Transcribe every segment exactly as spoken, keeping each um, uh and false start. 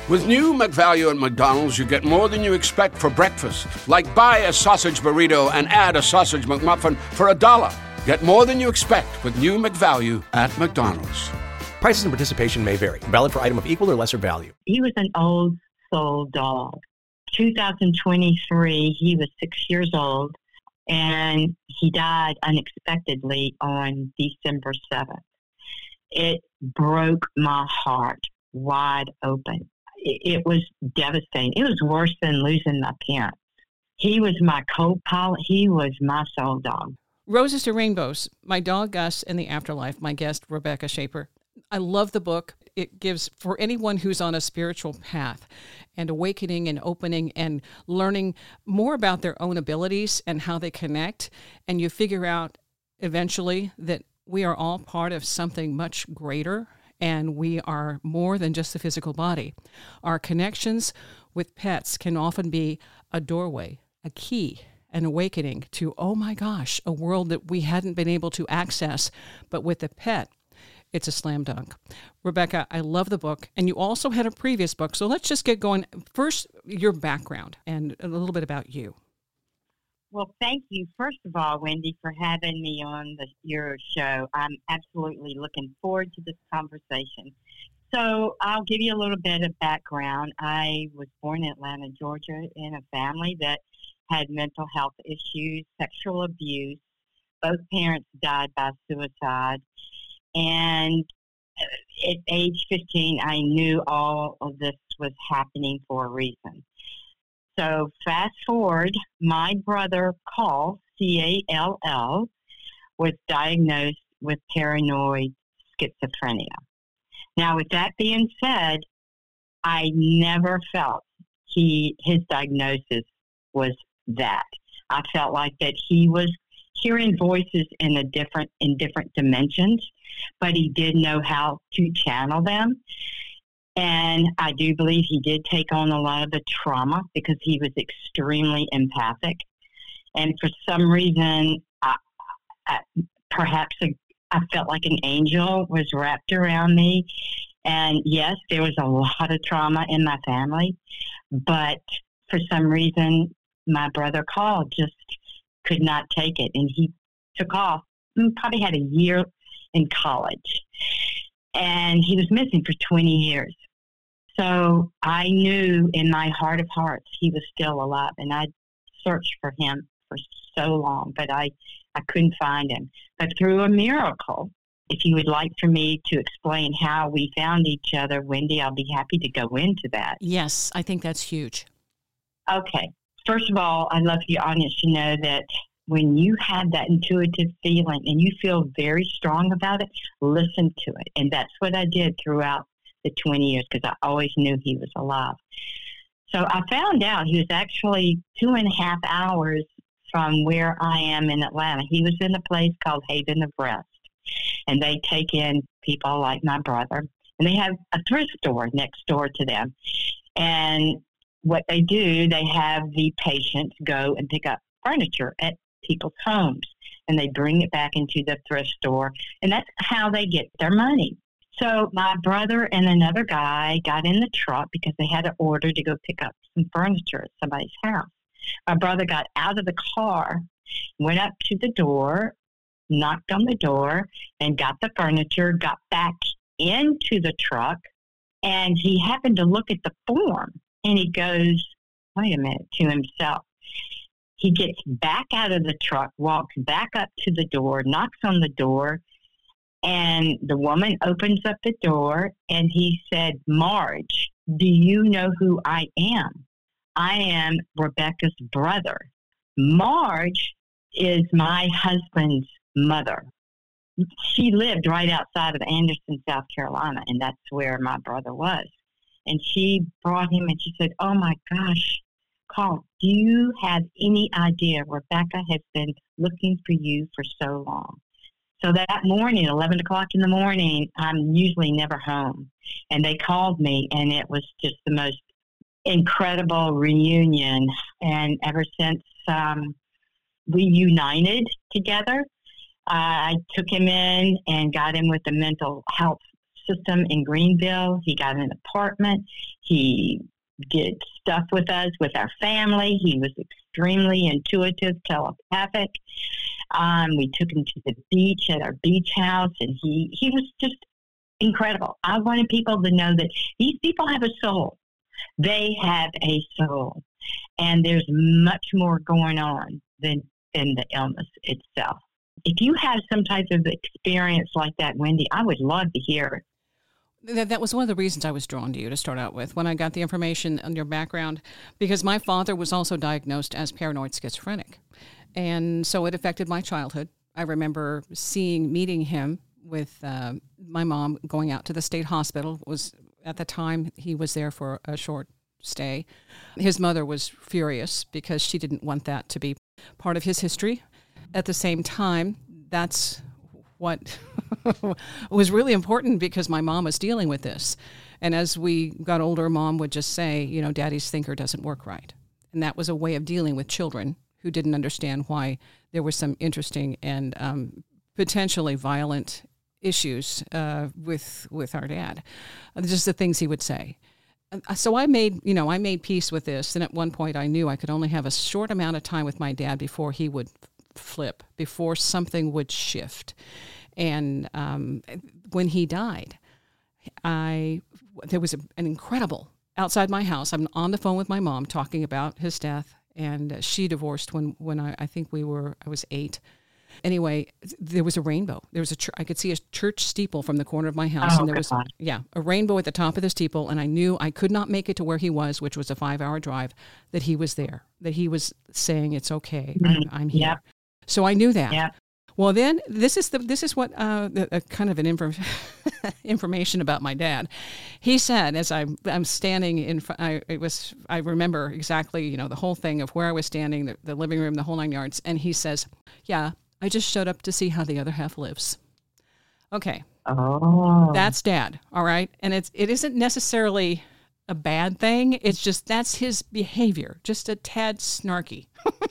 With new McValue at McDonald's, you get more than you expect for breakfast. Like buy a sausage burrito and add a sausage McMuffin for a dollar. Get more than you expect with new McValue at McDonald's. Prices and participation may vary. Valid for item of equal or lesser value. He was an old soul dog. two thousand twenty-three, he was six years old, and he died unexpectedly on December seventh. It broke my heart wide open. It was devastating. It was worse than losing my parents. He was my co-pilot. He was my soul dog. Roses to Rainbows, My Dog Gus and the Afterlife, my guest, Rebecca Shaper. I love the book. It gives, for anyone who's on a spiritual path and awakening and opening and learning more about their own abilities and how they connect, and you figure out eventually that we are all part of something much greater, and we are more than just the physical body. Our connections with pets can often be a doorway, a key, an awakening to, oh my gosh, a world that we hadn't been able to access. But with the pet, it's a slam dunk. Rebecca, I love the book. And you also had a previous book. So let's just get going. First, your background and a little bit about you. Well, thank you, first of all, Wendy, for having me on the, your show. I'm absolutely looking forward to this conversation. So I'll give you a little bit of background. I was born in Atlanta, Georgia, in a family that had mental health issues, sexual abuse. Both parents died by suicide. And at age fifteen, I knew all of this was happening for a reason. So fast forward, my brother, Carl, C A L L, was diagnosed with paranoid schizophrenia. Now, with that being said, I never felt he his diagnosis was that. I felt like that he was hearing voices in a different in different dimensions, but he did know how to channel them. And I do believe he did take on a lot of the trauma because he was extremely empathic. And for some reason, I, I, perhaps a, I felt like an angel was wrapped around me. And yes, there was a lot of trauma in my family, but for some reason, my brother Carl just could not take it. And he took off, he probably had a year in college. And he was missing for twenty years. So I knew in my heart of hearts he was still alive, and I searched for him for so long, but I, I couldn't find him. But through a miracle, if you would like for me to explain how we found each other, Wendy, I'll be happy to go into that. Yes, I think that's huge. Okay. First of all, I'd love for your audience to know that when you have that intuitive feeling and you feel very strong about it, listen to it. And that's what I did throughout the twenty years because I always knew he was alive. So I found out he was actually two and a half hours from where I am in Atlanta. He was in a place called Haven of Rest, and they take in people like my brother, and they have a thrift store next door to them. And what they do, they have the patients go and pick up furniture at people's homes, and they bring it back into the thrift store, and that's how they get their money. So my brother and another guy got in the truck because they had an order to go pick up some furniture at somebody's house. My brother got out of the car, went up to the door, knocked on the door, and got the furniture, got back into the truck, and he happened to look at the form, and he goes, wait a minute, to himself. He gets back out of the truck, walks back up to the door, knocks on the door, and the woman opens up the door, and he said, Marge, do you know who I am? I am Rebecca's brother. Marge is my husband's mother. She lived right outside of Anderson, South Carolina, and that's where my brother was. And she brought him, and she said, oh, my gosh, Carl, do you have any idea Rebecca has been looking for you for so long? So that morning, eleven o'clock in the morning, I'm usually never home. And they called me, and it was just the most incredible reunion. And ever since um, we united together, uh, I took him in and got him with a mental health system in Greenville. He got an apartment. He did stuff with us, with our family. He was extremely intuitive, telepathic. Um, we took him to the beach at our beach house, and he, he was just incredible. I wanted people to know that these people have a soul. They have a soul. And there's much more going on than, than the illness itself. If you have some type of experience like that, Wendy, I would love to hear it. That, that was one of the reasons I was drawn to you to start out with when I got the information on your background, because my father was also diagnosed as paranoid schizophrenic. And so it affected my childhood. I remember seeing, meeting him with uh, my mom going out to the state hospital. It was at the time he was there for a short stay. His mother was furious because she didn't want that to be part of his history. At the same time, that's what was really important because my mom was dealing with this. And as we got older, Mom would just say, you know, Daddy's thinker doesn't work right. And that was a way of dealing with children who didn't understand why there were some interesting and um, potentially violent issues uh, with with our dad. Uh, just the things he would say. So I made, you know, I made peace with this. And at one point I knew I could only have a short amount of time with my dad before he would flip, before something would shift. And um, when he died, I there was a, an incredible, outside my house, I'm on the phone with my mom talking about his death, and she divorced when, when I, I think we were, I was eight. Anyway, there was a rainbow. There was a, ch- I could see a church steeple from the corner of my house, oh, and there was, God. yeah, a rainbow at the top of the steeple, and I knew I could not make it to where he was, which was a five-hour drive, that he was there, that he was saying, it's okay, Mm-hmm. I'm, I'm here. Yep. So I knew that. Yep. Well, then this is the this is what uh, the, uh, kind of an infor- information about my dad. He said, as I'm I'm standing in front, I it was I remember exactly, you know, the whole thing of where I was standing, the, the living room, the whole nine yards, and he says, "Yeah, I just showed up to see how the other half lives." Okay, Oh, that's Dad. All right, and it's it isn't necessarily a bad thing. It's just that's his behavior, just a tad snarky.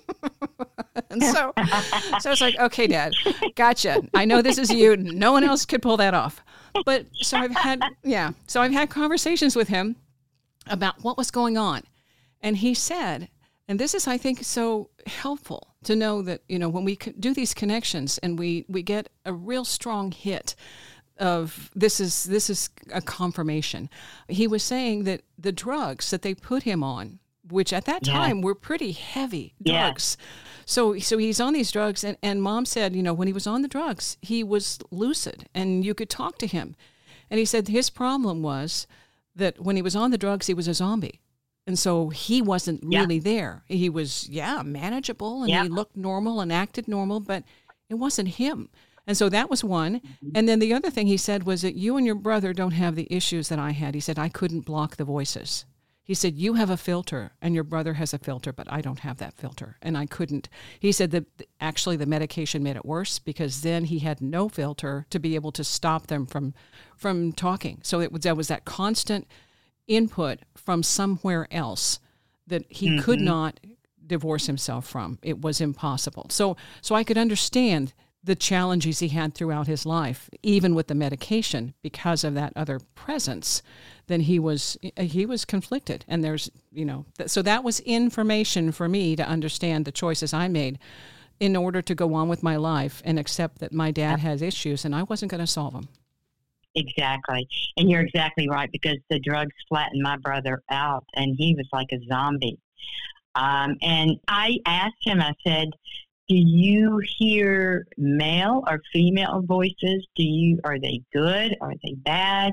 And so, so it's like, okay, Dad, gotcha. I know this is you. No one else could pull that off. But so I've had, yeah. So I've had conversations with him about what was going on. And he said, and this is, I think, so helpful to know that, you know, when we do these connections and we, we get a real strong hit of this is, this is a confirmation. He was saying that the drugs that they put him on, which at that time yeah. were pretty heavy drugs. Yeah. So so he's on these drugs, and, and Mom said, you know, when he was on the drugs, he was lucid, and you could talk to him. And he said his problem was that when he was on the drugs, he was a zombie. And so he wasn't really yeah. there. He was, yeah, manageable, and yeah. he looked normal and acted normal, but it wasn't him. And so that was one. Mm-hmm. And then the other thing he said was that you and your brother don't have the issues that I had. He said, I couldn't block the voices. He said, you have a filter and your brother has a filter, but I don't have that filter. And I couldn't. He said that actually the medication made it worse because then he had no filter to be able to stop them from from talking. So it was, there was that constant input from somewhere else that he mm-hmm. could not divorce himself from. It was impossible. So so I could understand the challenges he had throughout his life, even with the medication, because of that other presence. Then he was he was conflicted, and there's you know th- so that was information for me to understand the choices I made in order to go on with my life and accept that my dad has issues, and I wasn't going to solve them. Exactly, and you're exactly right, because the drugs flattened my brother out, and he was like a zombie. Um, and I asked him, I said, do you hear male or female voices? Do you, are they good? Are they bad?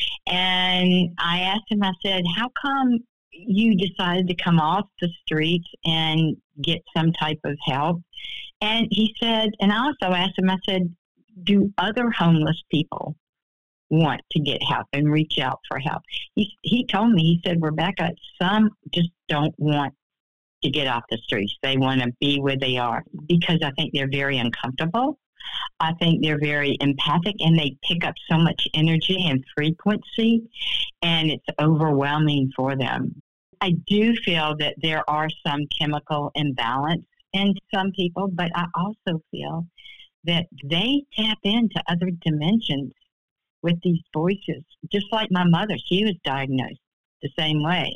And I asked him, I said, how come you decided to come off the streets and get some type of help? And he said, and I also asked him, I said, do other homeless people want to get help and reach out for help? He, he told me, he said, Rebecca, some just don't want to get off the streets. They want to be where they are because I think they're very uncomfortable. I think they're very empathic, and they pick up so much energy and frequency, and it's overwhelming for them. I do feel that there are some chemical imbalance in some people, but I also feel that they tap into other dimensions with these voices, just like my mother. She was diagnosed the same way.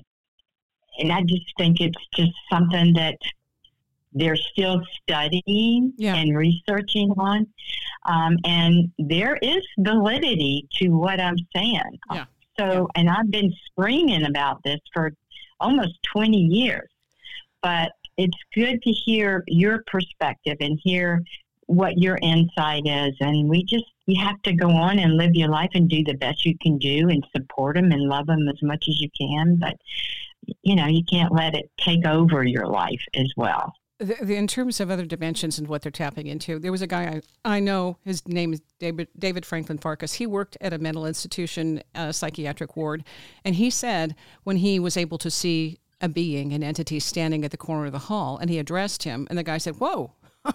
And I just think it's just something that they're still studying yeah. and researching on. Um, and there is validity to what I'm saying. Yeah. So, yeah. and I've been screaming about this for almost twenty years. But it's good to hear your perspective and hear what your insight is. And we just, you have to go on and live your life and do the best you can do and support them and love them as much as you can. But, you know, you can't let it take over your life as well. The, the, in terms of other dimensions and what they're tapping into, there was a guy I, I know, his name is David, David Franklin Farkas. He worked at a mental institution, a psychiatric ward, and he said when he was able to see a being, an entity standing at the corner of the hall, and he addressed him, and the guy said, "Whoa,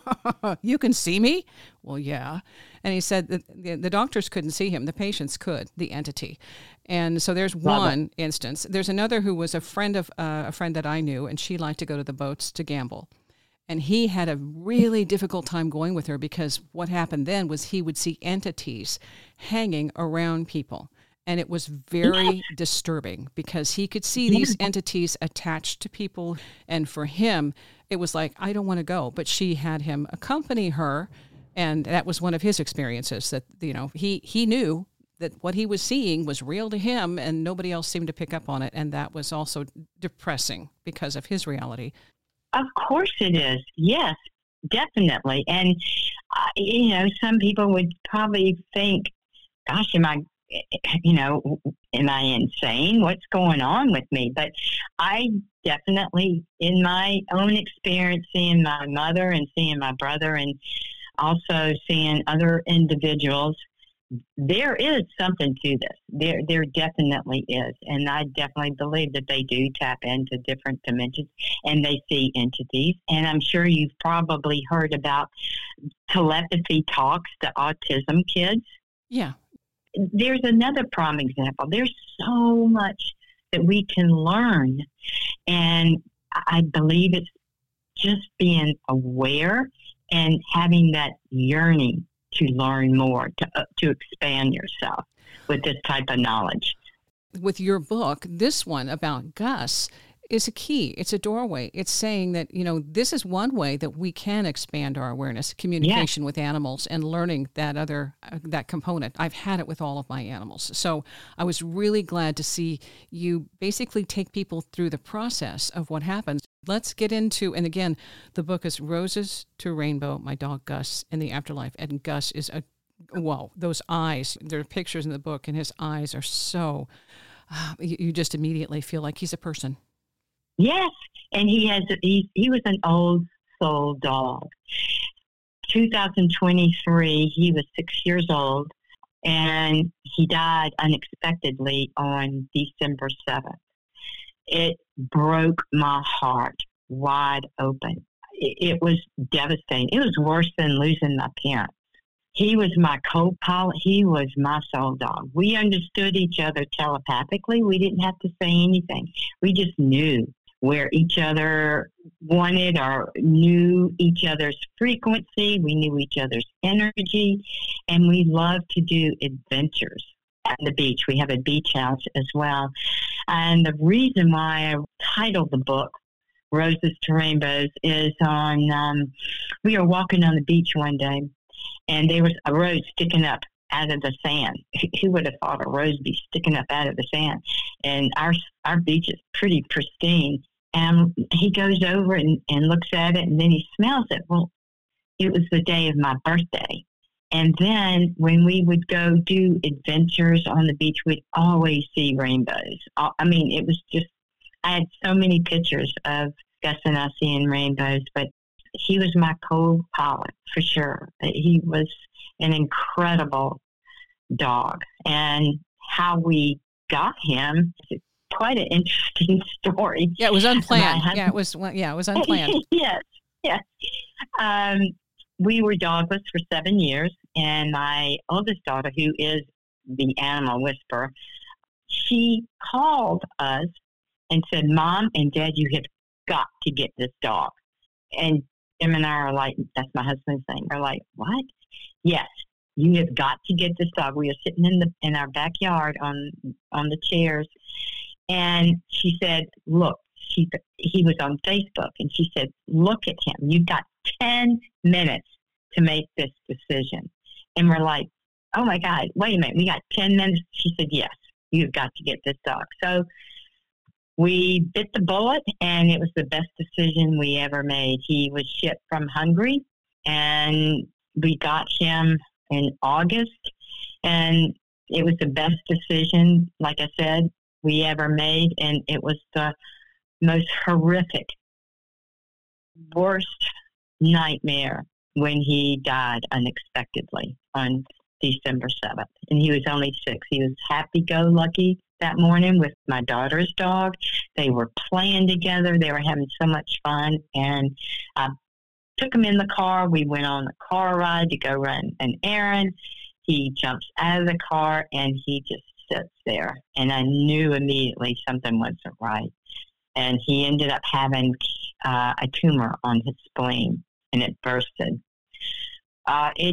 you can see me?" Well, yeah. And he said that the, the doctors couldn't see him. The patients could, the entity. And so there's one instance. There's another who was a friend of uh, a friend that I knew, and she liked to go to the boats to gamble. And he had a really difficult time going with her because what happened then was he would see entities hanging around people. And it was very disturbing because he could see these entities attached to people. And for him, it was like, I don't want to go. But she had him accompany her. And that was one of his experiences that, you know, he, he knew that what he was seeing was real to him and nobody else seemed to pick up on it. And that was also depressing because of his reality. Of course it is. Yes, definitely. And, uh, you know, some people would probably think, gosh, am I, you know, am I insane? What's going on with me? But I definitely, in my own experience, seeing my mother and seeing my brother and also seeing other individuals, there is something to this. There there definitely is. And I definitely believe that they do tap into different dimensions and they see entities. And I'm sure you've probably heard about telepathy talks to autism kids. Yeah. There's another prime example. There's so much that we can learn. And I believe it's just being aware and having that yearning to learn more, to uh, to expand yourself with this type of knowledge. With your book, this one about Gus is a key. It's a doorway. It's saying that, you know, this is one way that we can expand our awareness, communication yeah. with animals and learning that other, uh, that component. I've had it with all of my animals. So I was really glad to see you basically take people through the process of what happens. Let's get into, and again, the book is Roses to Rainbow, My Dog Gus in the Afterlife. And Gus is a, whoa, those eyes, there are pictures in the book and his eyes are so, uh, you, you just immediately feel like he's a person. Yes, and he has. He he was an old soul dog. two thousand twenty-three, he was six years old, and he died unexpectedly on December seventh. It broke my heart wide open. It, it was devastating. It was worse than losing my parents. He was my co-pilot. He was my soul dog. We understood each other telepathically. We didn't have to say anything. We just knew where each other wanted or knew each other's frequency. We knew each other's energy, and we loved to do adventures at the beach. We have a beach house as well. And the reason why I titled the book Roses to Rainbows is on, um, we were walking on the beach one day, and there was a rose sticking up out of the sand. Who would have thought a rose be sticking up out of the sand? And our our beach is pretty pristine. And he goes over and, and looks at it, and then he smells it. Well, it was the day of my birthday. And then when we would go do adventures on the beach, we'd always see rainbows. I mean, it was just, I had so many pictures of Gus and I seeing rainbows, but he was my co-pilot for sure. He was an incredible dog. And how we got him, quite an interesting story. Yeah, it was unplanned. Yeah, it was. Yeah, it was unplanned. yes, yes. Um, we were dogless for seven years, and my oldest daughter, who is the animal whisperer, she called us and said, "Mom and Dad, you have got to get this dog." And Jim and I are like, "That's my husband's name." We're like, "What?" "Yes, you have got to get this dog. We were sitting in the in our backyard on on the chairs, and she said, look, she he was on Facebook, and she said, look at him. You've got ten minutes to make this decision. And we're like, oh, my God, wait a minute. We got ten minutes. She said, yes, you've got to get this dog. So we bit the bullet, and it was the best decision we ever made. He was shipped from Hungary, and we got him in August, and it was the best decision, like I said, we ever made, and it was the most horrific, worst nightmare when he died unexpectedly on December seventh. And he was only six. He was happy-go-lucky that morning with my daughter's dog. They were playing together. They were having so much fun, and I took him in the car. We went on a car ride to go run an errand. He jumps out of the car, and he just sits there. And I knew immediately something wasn't right. And he ended up having uh, a tumor on his spleen, and it bursted. Uh, it,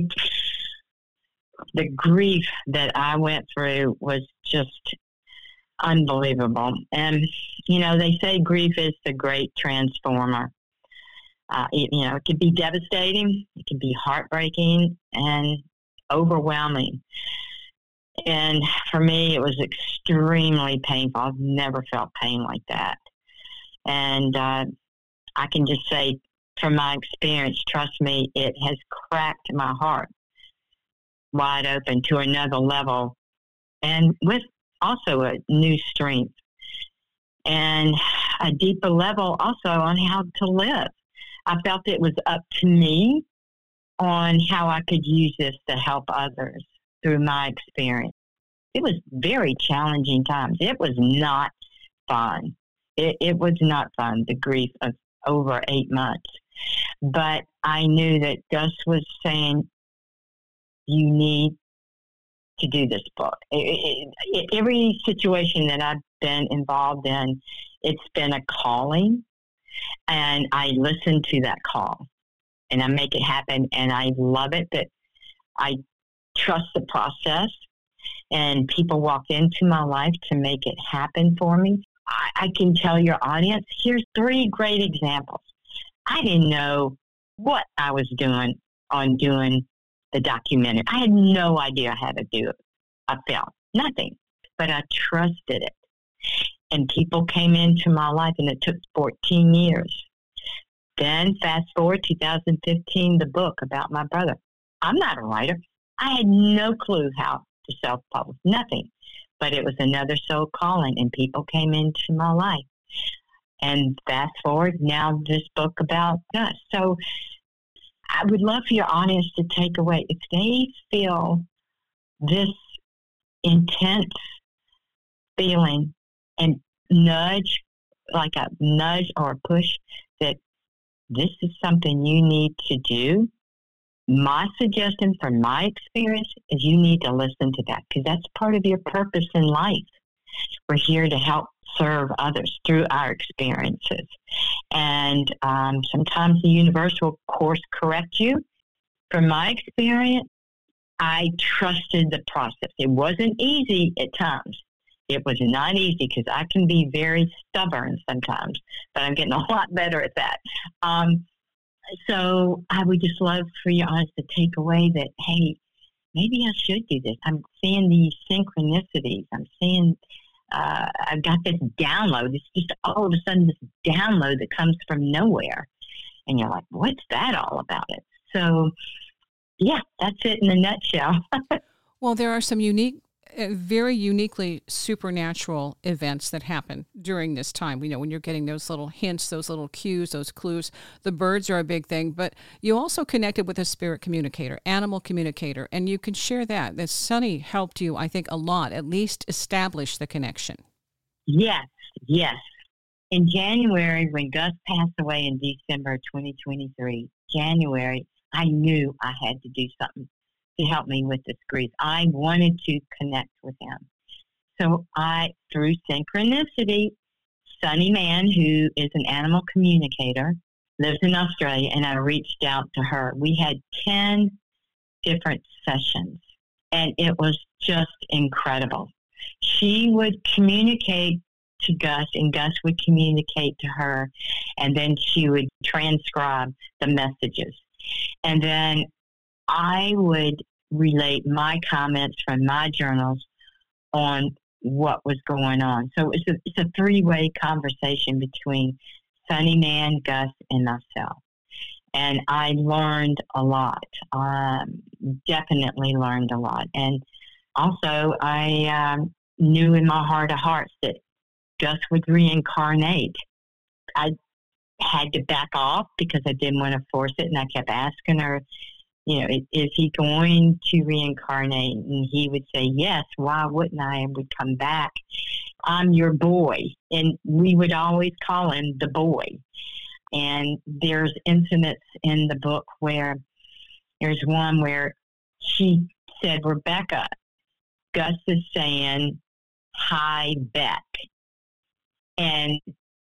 the grief that I went through was just unbelievable. And, you know, they say grief is the great transformer. Uh, it, you know, it could be devastating, it could be heartbreaking, and overwhelming. And for me, it was extremely painful. I've never felt pain like that. And uh, I can just say, from my experience, trust me, it has cracked my heart wide open to another level, and with also a new strength and a deeper level also on how to live. I felt it was up to me on how I could use this to help others through my experience. It was very challenging times. It was not fun. It, it was not fun, the grief of over eight months. But I knew that Gus was saying, you need to do this book. It, it, it, every situation that I've been involved in, it's been a calling. And I listen to that call, and I make it happen. And I love it that I trust the process, and people walk into my life to make it happen for me. I, I can tell your audience, here's three great examples. I didn't know what I was doing on doing the documentary. I had no idea how to do it. I felt nothing, but I trusted it. And people came into my life, and it took fourteen years. Then fast forward two thousand fifteen, the book about my brother. I'm not a writer. I had no clue how to self-publish, nothing. But it was another soul calling, and people came into my life. And fast forward, now this book about Gus. So I would love for your audience to take away, if they feel this intense feeling and nudge, like a nudge or a push, that this is something you need to do, my suggestion from my experience is you need to listen to that, because that's part of your purpose in life. We're here to help serve others through our experiences. And um, sometimes the universe will course correct you. From my experience, I trusted the process. It wasn't easy at times. It was not easy because I can be very stubborn sometimes, but I'm getting a lot better at that. Um, so I would just love for you guys to take away that, hey, maybe I should do this. I'm seeing these synchronicities. I'm seeing, uh, I've got this download. It's just all of a sudden this download that comes from nowhere. And you're like, what's that all about it? So, yeah, that's it in a nutshell. Well, there are some unique, uh, very uniquely supernatural events that happen during this time. You know, when you're getting those little hints, those little cues, those clues. The birds are a big thing, but you also connected with a spirit communicator, animal communicator, and you can share that. That Sunny helped you, I think, a lot, at least establish the connection. Yes, yes. In January, when Gus passed away in December twenty twenty-three, January, I knew I had to do something to help me with this grief. I wanted to connect with him. So I, through synchronicity, Sunny Man, who is an animal communicator, lives in Australia, and I reached out to her. We had ten different sessions, and it was just incredible. She would communicate to Gus, and Gus would communicate to her, and then she would transcribe the messages. And then I would relate my comments from my journals on what was going on. So it's a, it's a three-way conversation between Sunny Man, Gus, and myself. And I learned a lot, um, definitely learned a lot. And also I um, knew in my heart of hearts that Gus would reincarnate. I had to back off because I didn't want to force it. And I kept asking her, you know, is, is he going to reincarnate? And he would say, yes, why wouldn't I? And would come back. I'm your boy. And we would always call him the boy. And there's incidents in the book where there's one where she said, Rebecca, Gus is saying, hi, Beck. And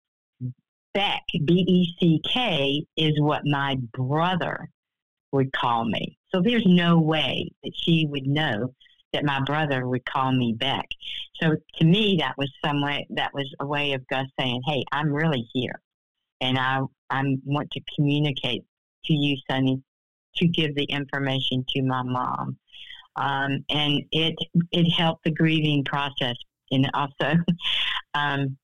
Beck, B E C K, is what my brother would call me. So there's no way that she would know that my brother would call me Beck. So to me, that was some way, that was a way of Gus saying, hey, I'm really here. And I I want to communicate to you, Sunny, to give the information to my mom. Um, and it it helped the grieving process, and also um,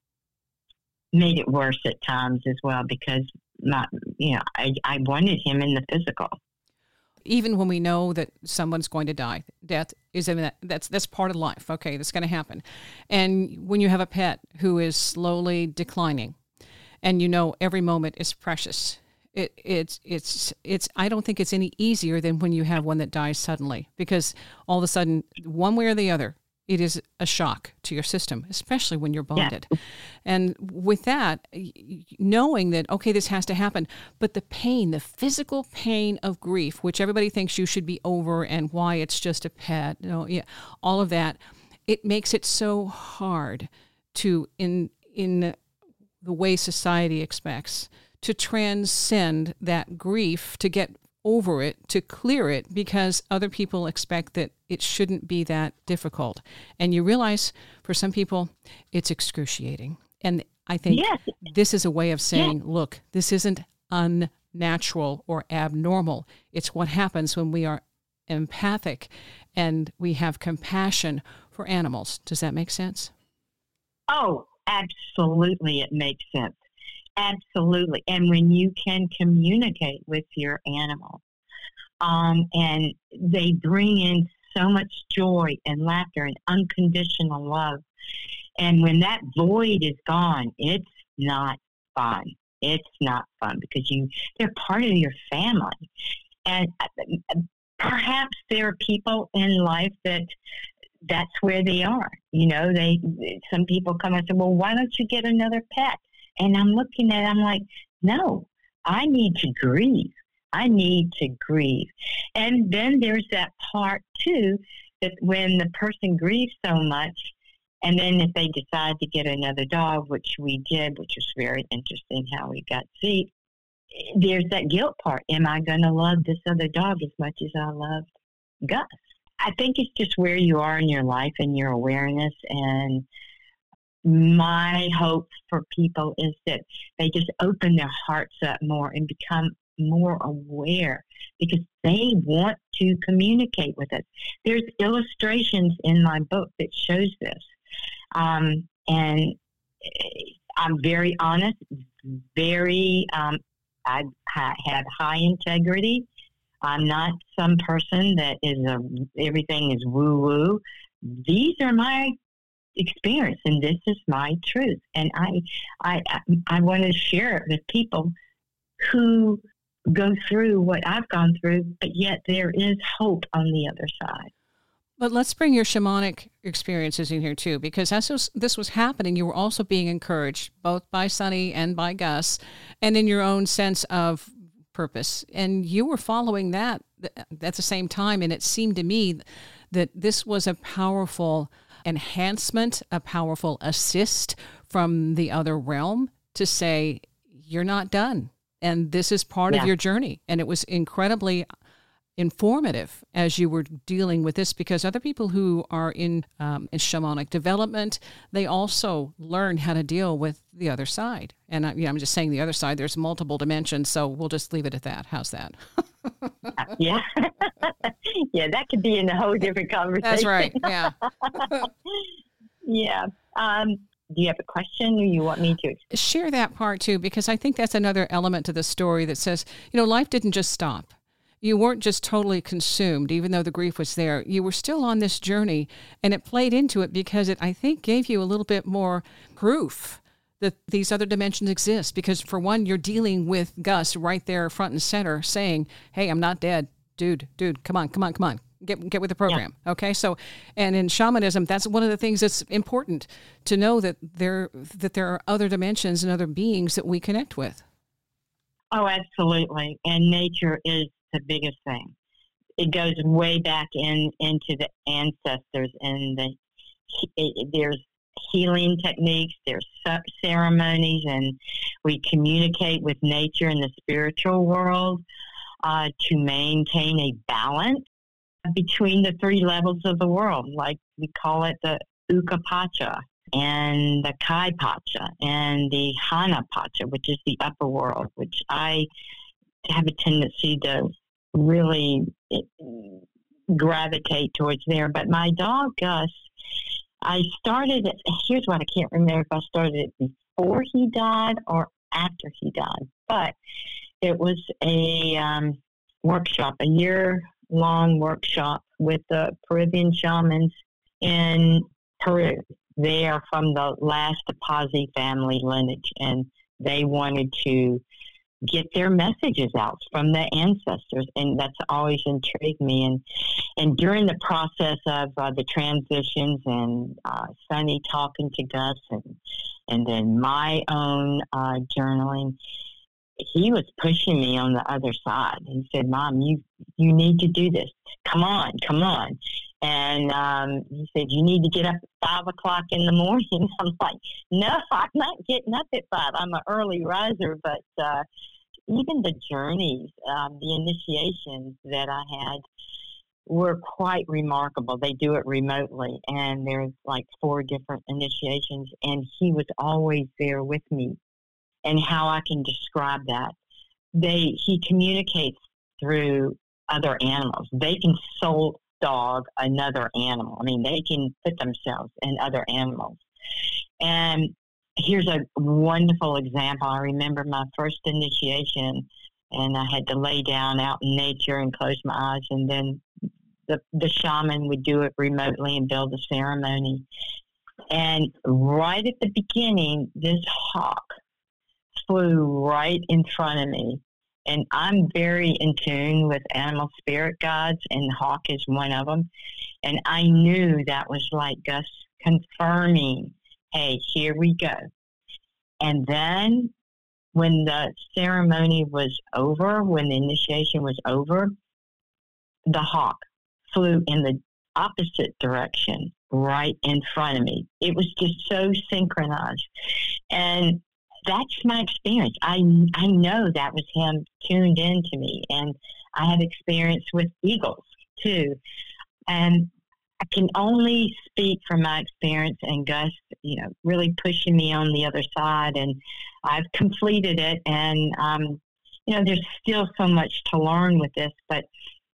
made it worse at times as well, because my you know I, I wanted him in the physical. Even when we know that someone's going to die, death is in that, that's that's part of life. Okay, that's going to happen. And when you have a pet who is slowly declining, and you know every moment is precious, it it's it's it's I don't think it's any easier than when you have one that dies suddenly, because all of a sudden, one way or the other, it is a shock to your system, especially when you're bonded. Yeah. And with that, knowing that, okay, this has to happen, but the pain, the physical pain of grief, which everybody thinks you should be over, and why it's just a pet, you know, yeah, all of that, it makes it so hard to, in in the way society expects, to transcend that grief, to get over it, to clear it, because other people expect that it shouldn't be that difficult. And you realize for some people it's excruciating. And I think yes. this is a way of saying, yes. look, this isn't unnatural or abnormal. It's what happens when we are empathic and we have compassion for animals. Does that make sense? Oh, absolutely. It makes sense. Absolutely. And when you can communicate with your animal, um, and they bring in so much joy and laughter and unconditional love. And when that void is gone, it's not fun. It's not fun because you they're part of your family. And perhaps there are people in life that that's where they are. You know, they some people come and say, well, why don't you get another pet? And I'm looking at it, I'm like, no, I need to grieve. I need to grieve. And then there's that part, too, that when the person grieves so much, and then if they decide to get another dog, which we did, which was very interesting how we got Zeke, there's that guilt part. Am I going to love this other dog as much as I loved Gus? I think it's just where you are in your life and your awareness. And my hope for people is that they just open their hearts up more and become more aware, because they want to communicate with us. There's illustrations in my book that shows this. Um, and I'm very honest, very, um, I, I have high integrity. I'm not some person that is a, everything is woo-woo. These are my experience, and this is my truth, and I, I, I want to share it with people who go through what I've gone through, but yet there is hope on the other side. But let's bring your shamanic experiences in here too, because as was, this was happening, you were also being encouraged both by Sunny and by Gus, and in your own sense of purpose, and you were following that at the same time. And it seemed to me that this was a powerful enhancement, a powerful assist from the other realm to say, you're not done. And this is part yeah. of your journey. And it was incredibly informative as you were dealing with this, because other people who are in, um, in shamanic development, they also learn how to deal with the other side. And I, you know, I'm just saying the other side, there's multiple dimensions, so we'll just leave it at that. How's that? Yeah. Yeah, that could be in a whole different conversation. That's right. Yeah. Yeah. Um, do you have a question or you want me to? Share that part too, because I think that's another element to the story that says, you know, life didn't just stop. You weren't just totally consumed, even though the grief was there. You were still on this journey, and it played into it because it, I think, gave you a little bit more proof that these other dimensions exist. Because for one, you're dealing with Gus right there front and center saying, hey, I'm not dead. Dude, dude, come on, come on, come on. Get get with the program. Yeah. Okay. So, and in shamanism, that's one of the things that's important to know, that there that there are other dimensions and other beings that we connect with. Oh, absolutely. And nature is the biggest thing. It goes way back in into the ancestors, and the it, there's healing techniques, there's ceremonies, and we communicate with nature in the spiritual world uh, to maintain a balance between the three levels of the world, like we call it the Ukapacha and the Kaipacha and the Hanapacha, which is the upper world, which I have a tendency to really gravitate towards there. But my dog, Gus, I started, here's what I can't remember if I started it before he died or after he died, but it was a um, workshop, a year long workshop with the Peruvian shamans in Peru. They are from the last Apache family lineage, and they wanted to get their messages out from the ancestors, and that's always intrigued me. And and during the process of uh, the transitions and uh, Sonny talking to Gus, and and then my own uh, journaling, he was pushing me on the other side. He said, Mom, you you need to do this. Come on, come on. And um, he said, you need to get up at five o'clock in the morning. I'm like, no, I'm not getting up at five. I'm an early riser. But uh, even the journeys, um, the initiations that I had were quite remarkable. They do it remotely, and there's like four different initiations, and he was always there with me. And how I can describe that, they he communicates through other animals. They can soul dog another animal. I mean, they can put themselves in other animals. And here's a wonderful example. I remember my first initiation, and I had to lay down out in nature and close my eyes, and then the the shaman would do it remotely and build a ceremony. And right at the beginning, this hawk flew right in front of me. And I'm very in tune with animal spirit guides, and hawk is one of them. And I knew that was like Gus confirming, hey, here we go. And then when the ceremony was over, when the initiation was over, the hawk flew in the opposite direction right in front of me. It was just so synchronized. And that's my experience. I I know that was him tuned into me, and I have experience with eagles too. And I can only speak from my experience, and Gus, you know, really pushing me on the other side, and I've completed it. And um, you know, there's still so much to learn with this, but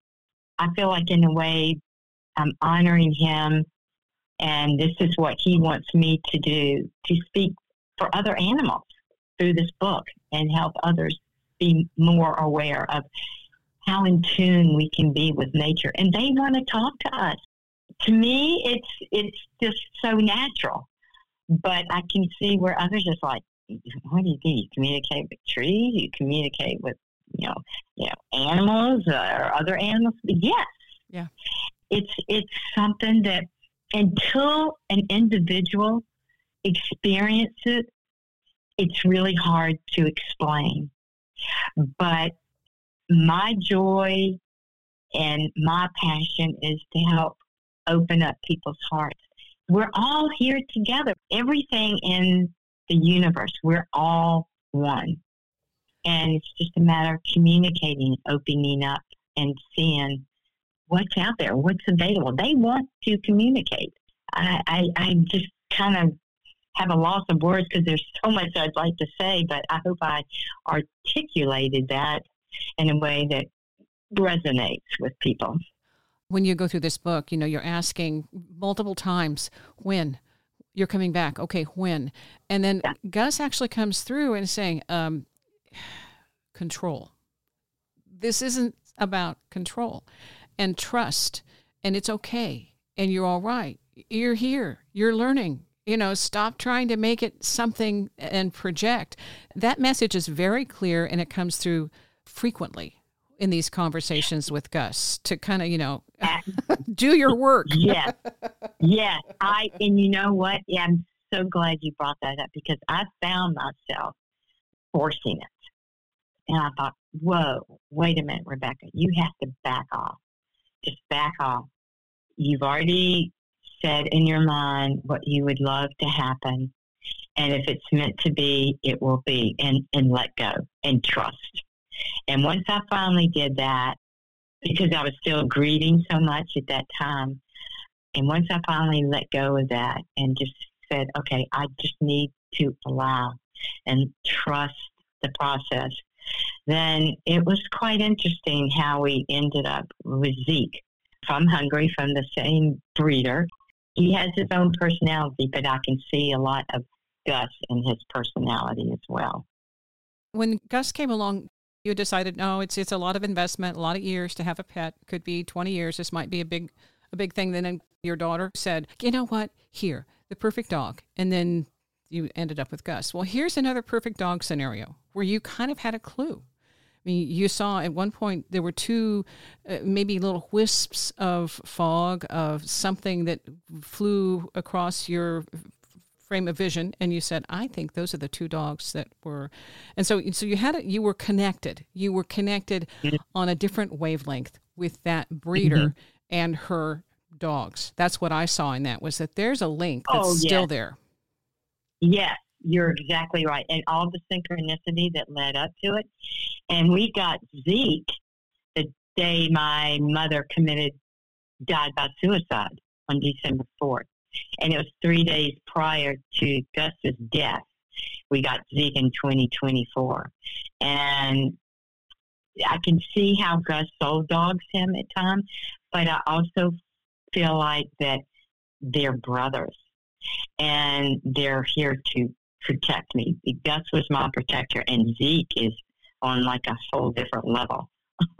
I feel like in a way I'm honoring him, and this is what he wants me to do, to speak for other animals through this book and help others be more aware of how in tune we can be with nature. And they want to talk to us. To me, it's it's just so natural. But I can see where others are like, what do you do? You communicate with trees? You communicate with, you know, you know, animals or other animals? But yes. Yeah. It's it's something that until an individual experiences it, it's really hard to explain. But my joy and my passion is to help open up people's hearts. We're all here together. Everything in the universe, we're all one. And it's just a matter of communicating, opening up, and seeing what's out there, what's available. They want to communicate. I, I, I just kind of have a loss of words because there's so much I'd like to say, but I hope I articulated that in a way that resonates with people. When you go through this book, you know, you're asking multiple times, when? You're coming back. Okay, when? And then yeah. Gus actually comes through and saying, um, control. This isn't about control and trust, and it's okay, and you're all right. You're here. You're learning. You know, stop trying to make it something and project. That message is very clear, and it comes through frequently in these conversations with Gus to kind of, you know, do your work. Yes. Yes. I, and you know what? Yeah, I'm so glad you brought that up because I found myself forcing it. And I thought, whoa, wait a minute, Rebecca, you have to back off. Just back off. You've already said in your mind what you would love to happen. And if it's meant to be, it will be. And, and let go and trust. And once I finally did that, because I was still grieving so much at that time, and once I finally let go of that and just said, okay, I just need to allow and trust the process, then it was quite interesting how we ended up with Zeke from Hungary, from the same breeder. He has his own personality, but I can see a lot of Gus in his personality as well. When Gus came along, you decided, no, it's it's a lot of investment, a lot of years to have a pet. Could be twenty years. This might be a big a big thing. Then your daughter said, you know what? Here, the perfect dog. And then you ended up with Gus. Well, here's another perfect dog scenario where you kind of had a clue. I mean, you saw at one point there were two, uh, maybe little wisps of fog of something that flew across your frame of vision, and you said, I think those are the two dogs that were, and so so you had it, you were connected. You were connected mm-hmm. on a different wavelength with that breeder mm-hmm. and her dogs. That's what I saw in that, was that there's a link that's oh, yeah. still there. Yes, you're exactly right. And all the synchronicity that led up to it. And we got Zeke the day my mother committed, died by suicide on December fourth. And it was three days prior to Gus's death. We got Zeke in twenty twenty-four. And I can see how Gus soul dogs him at times, but I also feel like that they're brothers and they're here to protect me. Gus was my protector, and Zeke is on like a whole different level.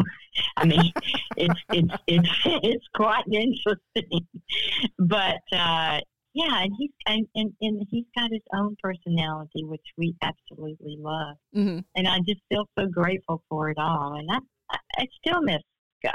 I mean, it's it's it's it's quite interesting, but uh, yeah, and he's and, and, and he's got his own personality, which we absolutely love, mm-hmm. and I just feel so grateful for it all. And I I, I still miss Gus.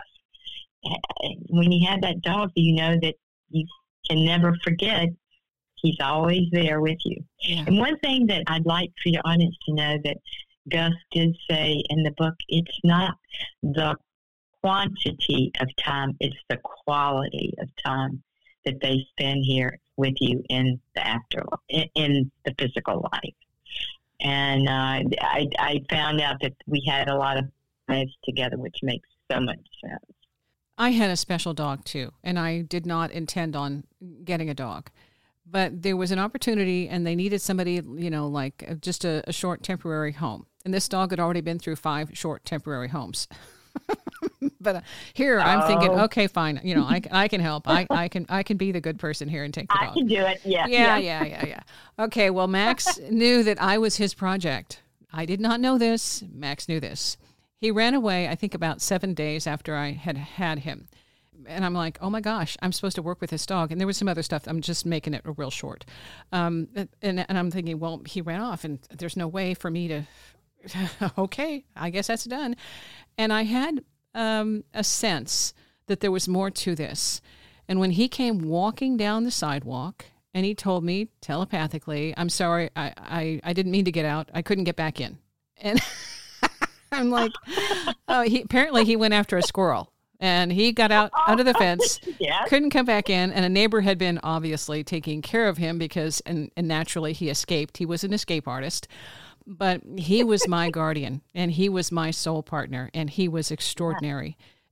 When you have that dog, you know that you can never forget. He's always there with you. Yeah. And one thing that I'd like for your audience to know that Gus did say in the book, it's not the quantity of time, it's the quality of time that they spend here with you in the afterlife, in, in the physical life. And uh, I, I found out that we had a lot of lives together, which makes so much sense. I had a special dog too, and I did not intend on getting a dog. But there was an opportunity, and they needed somebody, you know, like just a, a short temporary home. And this dog had already been through five short temporary homes. But uh, here I'm oh. thinking, okay, fine. You know, I, I can help. I, I can I can be the good person here and take the I dog. I can do it. Yeah. Yeah, yeah, yeah, yeah, yeah. Okay, well, Max knew that I was his project. I did not know this. Max knew this. He ran away, I think, about seven days after I had had him. And I'm like, oh my gosh, I'm supposed to work with this dog. And there was some other stuff. I'm just making it real short. Um, and, and I'm thinking, well, he ran off and there's no way for me to, okay, I guess that's done. And I had um, a sense that there was more to this. And when he came walking down the sidewalk and he told me telepathically, I'm sorry, I, I, I didn't mean to get out. I couldn't get back in. And I'm like, oh, he apparently he went after a squirrel. And he got out under the fence, yeah. couldn't come back in, and a neighbor had been obviously taking care of him because, and, and naturally he escaped. He was an escape artist, but he was my guardian, and he was my soul partner, and he was extraordinary.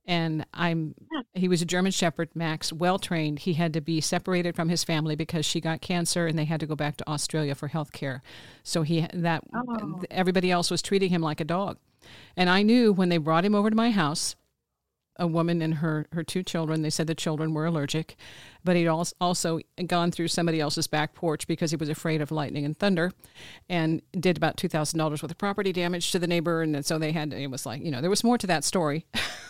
And I'm, he was a German Shepherd, Max, well-trained. He had to be separated from his family because she got cancer and they had to go back to Australia for health care. So he, that, oh. everybody else was treating him like a dog. And I knew when they brought him over to my house, a woman and her, her two children, they said the children were allergic, but he'd also gone through somebody else's back porch because he was afraid of lightning and thunder, and did about two thousand dollars worth of property damage to the neighbor. And so they had, it was like, you know, there was more to that story.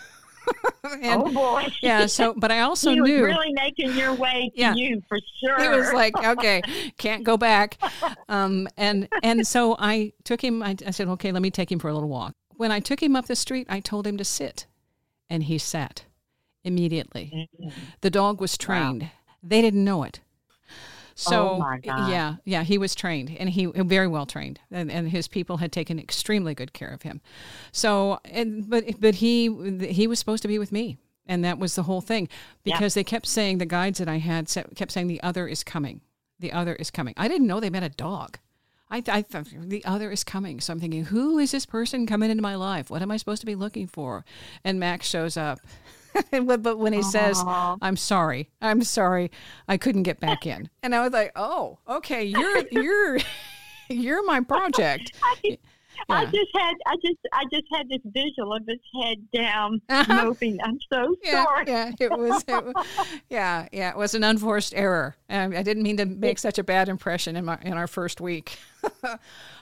And, oh boy! Yeah. So, but I also he knew was really making your way to yeah, you for sure. He was like, okay, can't go back. Um, and and so I took him. I, I said, okay, let me take him for a little walk. When I took him up the street, I told him to sit, and he sat immediately. Mm-hmm. The dog was trained. Wow. They didn't know it. So, oh my God. yeah, yeah, he was trained, and he very well trained, and, and his people had taken extremely good care of him. So, and but but he he was supposed to be with me, and that was the whole thing, because yeah. they kept saying, the guides that I had kept saying, the other is coming, the other is coming. I didn't know they meant a dog. I, I thought the other is coming. So I'm thinking, who is this person coming into my life? What am I supposed to be looking for? And Max shows up. But when he Aww. says, I'm sorry, I'm sorry, I couldn't get back in. And I was like, oh, okay, you're you're you're my project. I, yeah. I just had I just I just had this visual of his head down, uh-huh. moping. I'm so yeah, sorry. Yeah, it was, it was yeah, yeah, it was an unforced error. Um, I didn't mean to make such a bad impression in my in our first week. oh,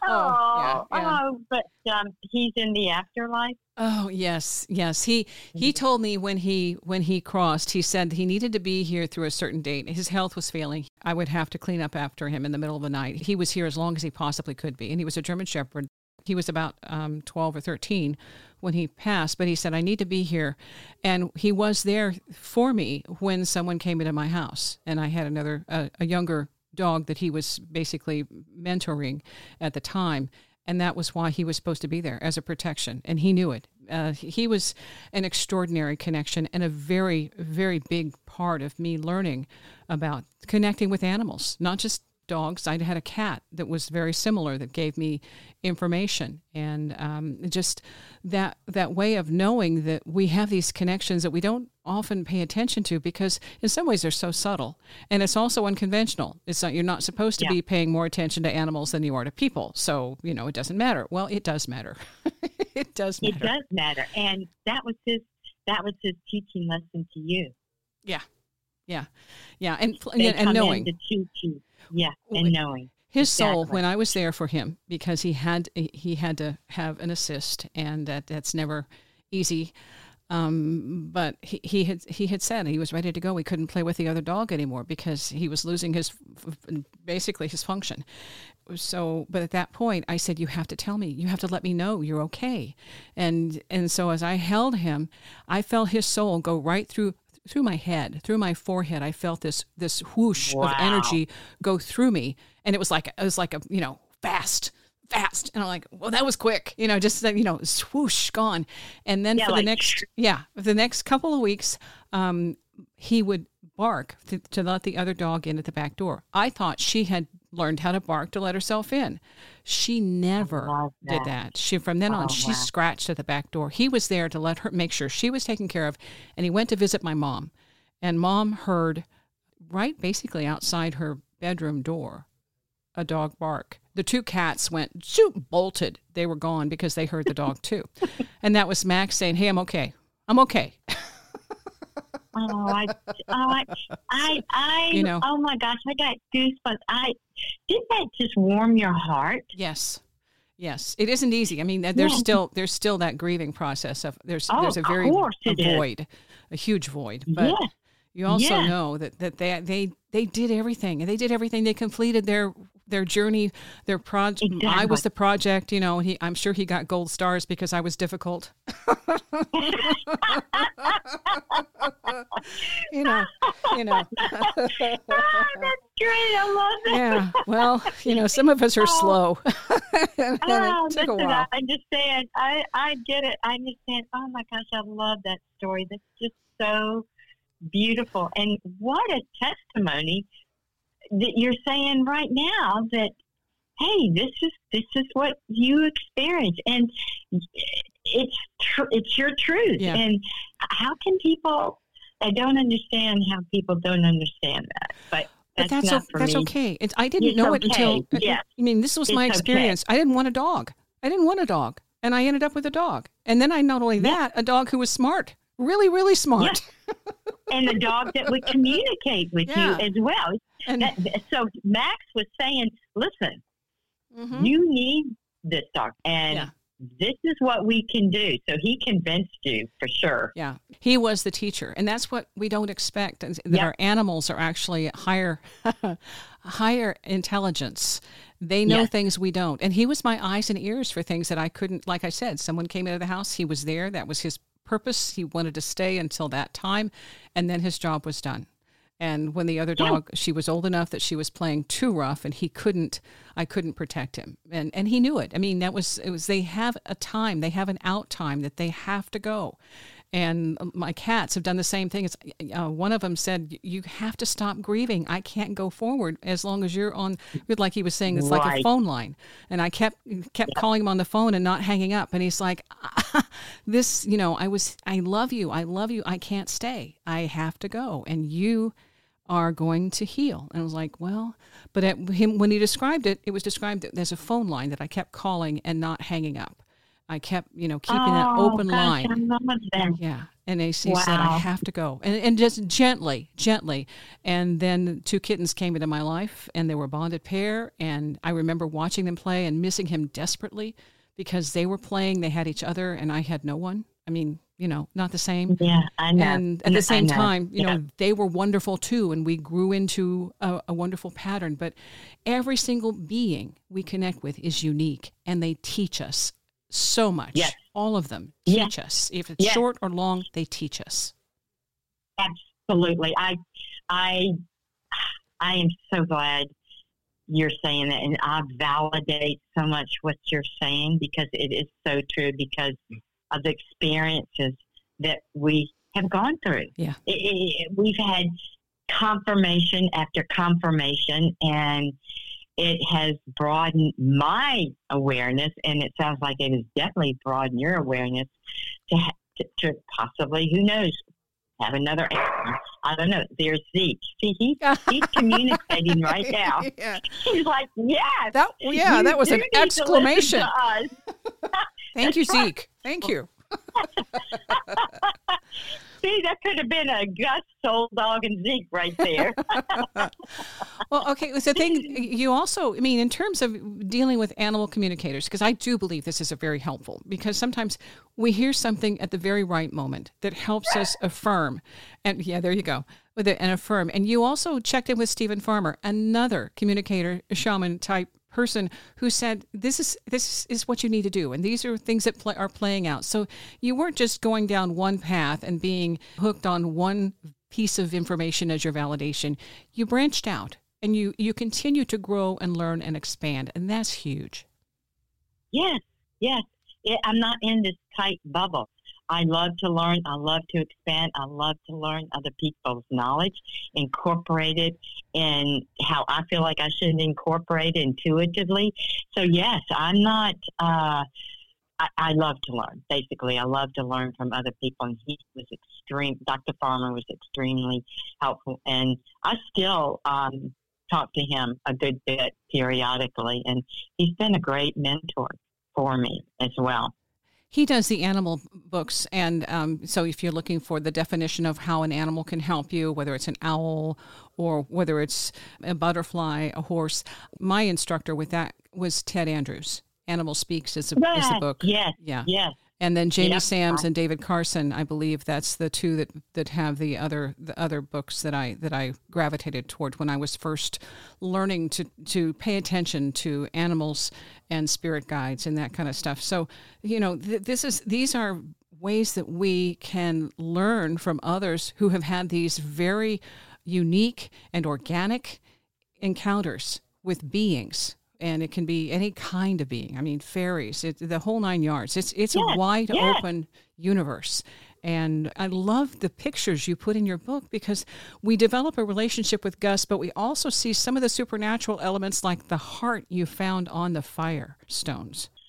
oh, yeah, yeah. oh, but um, he's in the afterlife. Oh yes, yes. He he told me when he when he crossed, he said he needed to be here through a certain date. His health was failing. I would have to clean up after him in the middle of the night. He was here as long as he possibly could be, and he was a German Shepherd. He was about um, twelve or thirteen when he passed, but he said, I need to be here. And he was there for me when someone came into my house, and I had another uh, a younger dog that he was basically mentoring at the time. And that was why he was supposed to be there, as a protection. And he knew it. Uh, he was an extraordinary connection and a very, very big part of me learning about connecting with animals, not just dogs. I had a cat that was very similar that gave me information, and um, just that that way of knowing that we have these connections that we don't often pay attention to, because in some ways they're so subtle, and it's also unconventional. It's not, you're not supposed to yeah. be paying more attention to animals than you are to people, so you know it doesn't matter. Well, it does matter. It does matter. It does matter, and that was his that was his teaching lesson to you. Yeah, yeah, yeah, and they and, and knowing. To teach you. Yeah, and knowing. His exactly. soul, when I was there for him, because he had he had to have an assist, and that, that's never easy. Um, but he, he had he had said he was ready to go. He couldn't play with the other dog anymore because he was losing his basically his function. So, but at that point, I said, "You have to tell me. You have to let me know you're okay." And and so as I held him, I felt his soul go right through. through my head, through my forehead. I felt this this whoosh wow. of energy go through me, and it was like it was like a you know fast, fast, and I'm like, well, that was quick, you know, just you know, swoosh, gone. And then yeah, for like, the next, yeah, for the next couple of weeks, um, he would bark to, to let the other dog in at the back door. I thought she had learned how to bark to let herself in. She never that. did that. She from then on, oh, she wow. scratched at the back door. He was there to let her make sure she was taken care of, and he went to visit my mom. And Mom heard right basically outside her bedroom door a dog bark. The two cats went, shoot, bolted. They were gone because they heard the dog too. And that was Max saying, hey, I'm okay. I'm okay. Oh, I, oh, I, I, I, you know, oh my gosh, I got goosebumps. I, didn't that just warm your heart? Yes. Yes. It isn't easy. I mean, there's yeah. still, there's still that grieving process of, there's, oh, there's a very a void, is. a huge void, but yeah. you also yeah. know that, that they, they, they did everything and they did everything. They completed their, their journey, their project. Exactly. I was the project, you know, he, I'm sure he got gold stars because I was difficult. you know, you know. Oh, that's great. I love it. Yeah. Well, you know, some of us are oh. slow. and oh, it took listen, a while. I understand. I, I get it. I understand. Oh my gosh, I love that story. That's just so beautiful. And what a testimony that you're saying right now that, hey, this is this is what you experience. And it's tr- it's your truth. Yeah. And how can people? I don't understand how people don't understand that. But But that's, that's not o- for that's me. okay. It's, I didn't It's know it okay. until. Yeah. I mean, this was my It's okay. experience. I didn't want a dog. I didn't want a dog, and I ended up with a dog. And then I not only that, a dog who was smart, really, really smart. Yeah. And a dog that would communicate with Yeah. you as well. And That, so Max was saying, "Listen, Mhm. you need this dog, and Yeah. this is what we can do." So he convinced you for sure. Yeah, he was the teacher, and that's what we don't expect. and That Yep. our animals are actually higher, higher intelligence. They know Yes. things we don't, and he was my eyes and ears for things that I couldn't. Like I said, someone came into the house, he was there. That was his purpose. He wanted to stay until that time, and then his job was done. And when the other Yeah. dog, she was old enough that she was playing too rough, and he couldn't. I couldn't protect him, and and he knew it. I mean, that was it. Was they have a time? They have an out time that they have to go. And my cats have done the same thing. It's, uh, one of them said, "You have to stop grieving. I can't go forward as long as you're on." Like he was saying, it's like a Right. phone line. And I kept kept calling him on the phone and not hanging up. And he's like, "This, you know, I was, I love you. I love you. I can't stay. I have to go. And you are going to heal." And I was like, well, but at him when he described it, it was described as a phone line that I kept calling and not hanging up. I kept, you know, keeping that Oh, open gosh, line. I love that. Yeah. And he said, I Wow. have to go. And, and just gently, gently. And then two kittens came into my life, and they were a bonded pair. And I remember watching them play and missing him desperately because they were playing. They had each other, and I had no one. I mean, you know, not the same. Yeah, I know. And at I the same know. time, you Yeah. know, they were wonderful too, and we grew into a, a wonderful pattern. But every single being we connect with is unique, and they teach us so much. Yes. All of them Yeah. teach us. If it's Yes. short or long, they teach us. Absolutely. I, I, I am so glad you're saying that, and I validate so much what you're saying because it is so true because of the experiences that we have gone through. Yeah. It, it, we've had confirmation after confirmation, and it has broadened my awareness, and it sounds like it has definitely broadened your awareness to, ha- to, to possibly, who knows, have another animal. I don't know. There's Zeke. See, he, he's communicating right now. Yeah. He's like, yes. That yeah, you that was do an need to listen exclamation. to us. Thank you, That's right. Zeke. Thank you. See, that could have been a Gus, Soul Dog, and Zeke right there. Well, okay. It's the thing you also, I mean, in terms of dealing with animal communicators, because I do believe this is a very helpful, because sometimes we hear something at the very right moment that helps us affirm. And yeah, there you go, with it and affirm. And you also checked in with Stephen Farmer, another communicator, shaman type person who said, this is this is what you need to do. And these are things that play, are playing out. So you weren't just going down one path and being hooked on one piece of information as your validation. You branched out and you, you continue to grow and learn and expand. And that's huge. Yes, yes. It, I'm not in this tight bubble. I love to learn. I love to expand. I love to learn other people's knowledge, incorporate it in how I feel like I should incorporate it intuitively. So, yes, I'm not, uh, I, I love to learn. Basically, I love to learn from other people. And he was extreme. Doctor Farmer was extremely helpful. And I still um, talk to him a good bit periodically. And he's been a great mentor for me as well. He does the animal books, and um, so if you're looking for the definition of how an animal can help you, whether it's an owl or whether it's a butterfly, a horse, my instructor with that was Ted Andrews. Animal Speaks is a, Yes, is a book. yes, yeah. yes. And then Jamie Yep. Sams and David Carson, I believe that's the two that, that have the other the other books that I that I gravitated toward when I was first learning to, to pay attention to animals and spirit guides and that kind of stuff. So, you know, th- this is these are ways that we can learn from others who have had these very unique and organic encounters with beings. And it can be any kind of being. I mean, fairies, it, the whole nine yards. It's it's Yes, a wide yes. open universe. And I love the pictures you put in your book because we develop a relationship with Gus, but we also see some of the supernatural elements like the heart you found on the fire stones.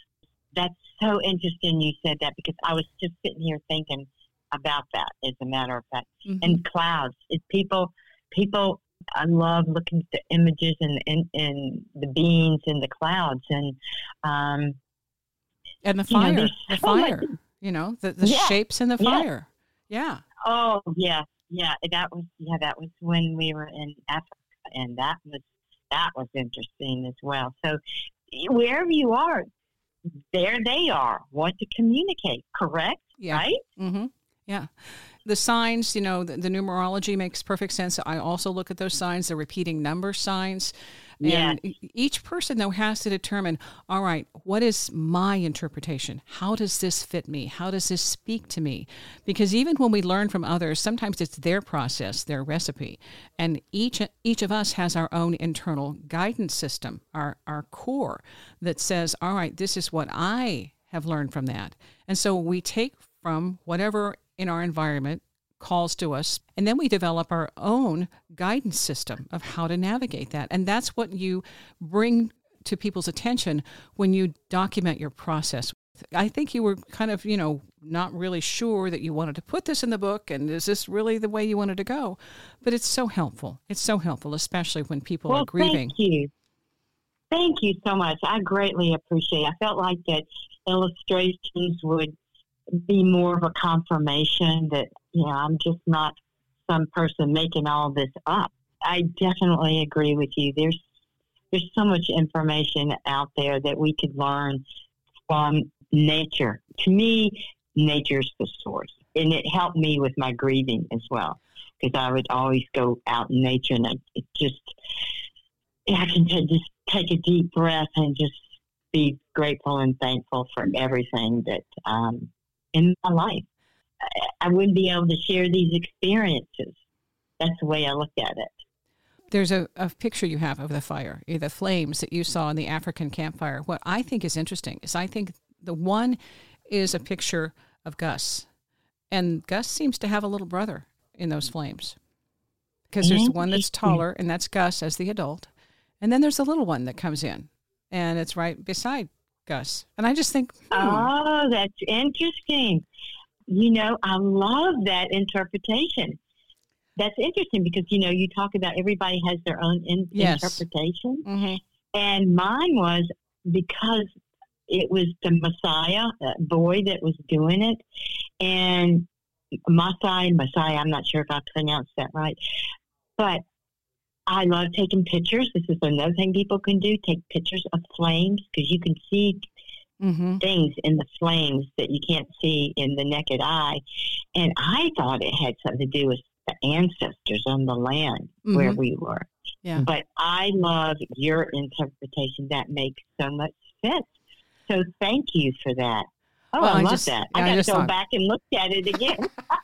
That's so interesting you said that, because I was just sitting here thinking about that, as a matter of fact. Mm-hmm. And clouds. It's people, people, I love looking at the images and, and, and the beings in the clouds. And, um, and the fire, you know, the fire, oh you know, the, the yeah. shapes in the fire. Yeah. yeah. Oh, yeah. Yeah. That was, yeah, that was when we were in Africa, and that was, that was interesting as well. So wherever you are, there they are, want to communicate, correct? Yeah. Right? Mm-hmm. Yeah. The signs, you know, the, the numerology makes perfect sense. I also look at those signs, the repeating number signs. And yes. each person, though, has to determine, all right, what is my interpretation? How does this fit me? How does this speak to me? Because even when we learn from others, sometimes it's their process, their recipe. And each each of us has our own internal guidance system, our, our core that says, all right, this is what I have learned from that. And so we take from whatever in our environment calls to us, and then we develop our own guidance system of how to navigate that. And that's what you bring to people's attention when you document your process. I think you were kind of, you know, not really sure that you wanted to put this in the book, and is this really the way you wanted to go? But it's so helpful. It's so helpful, especially when people well, are grieving. Thank you. Thank you so much. I greatly appreciate it. I felt like that illustrations would be more of a confirmation that, you know, I'm just not some person making all this up. I definitely agree with you. There's there's so much information out there that we could learn from nature. To me, nature's the source. And it helped me with my grieving as well, because I would always go out in nature, and I, it just, I can t- just take a deep breath and just be grateful and thankful for everything that um in my life. I wouldn't be able to share these experiences. That's the way I look at it. There's a, a picture you have of the fire, the flames that you saw in the African campfire. What I think is interesting is I think the one is a picture of Gus. And Gus seems to have a little brother in those flames. Because there's one that's taller, and that's Gus as the adult. And then there's a little one that comes in, and it's right beside Gus. And I just think, hmm. oh, that's interesting. You know, I love that interpretation. That's interesting because, you know, you talk about everybody has their own in- yes. interpretation. Mm-hmm. And mine was because it was the Messiah uh, boy that was doing it. And Masai, Messiah, I'm not sure if I pronounced that right. But I love taking pictures. This is another thing people can do, take pictures of flames, because you can see mm-hmm. things in the flames that you can't see in the naked eye. And I thought it had something to do with the ancestors on the land mm-hmm. where we were. Yeah. But I love your interpretation. That makes so much sense. So thank you for that. Oh, well, I, I love just, that. I got to go thought... back and look at it again.